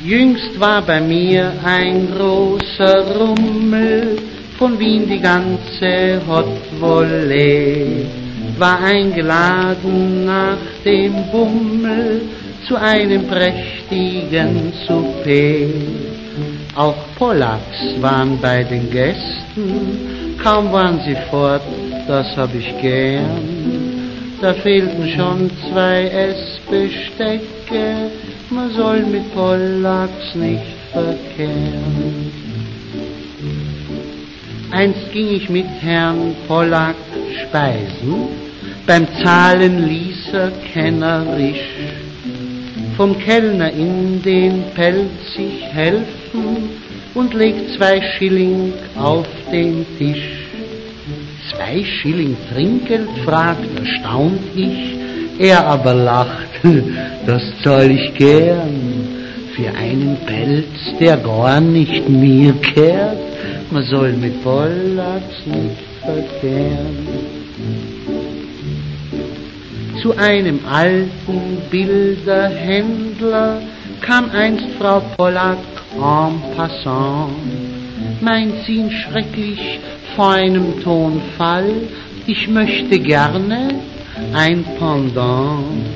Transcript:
Jüngst war bei mir ein großer Rummel, von Wien die ganze Hotwolle, war eingeladen nach dem Bummel zu einem prächtigen Souper. Auch Polacks waren bei den Gästen, kaum waren sie fort, das hab ich gern. Da fehlten schon 2 Essbestecke, man soll mit Polacks nicht verkehren. Einst ging ich mit Herrn Polack speisen, beim Zahlen ließ er kennerisch vom Kellner in den Pelz sich helfen und legt 2 Schilling auf den Tisch. 2 Schilling Trinkgeld, fragt erstaunt ich, er aber lacht, das zahl ich gern, für einen Pelz, der gar nicht mir kehrt, man soll mit Polacks nicht verkehren. Zu einem alten Bilderhändler kam einst Frau Polack en passant, meint sie in schrecklich feinem Tonfall, ich möchte gerne ein Pendant.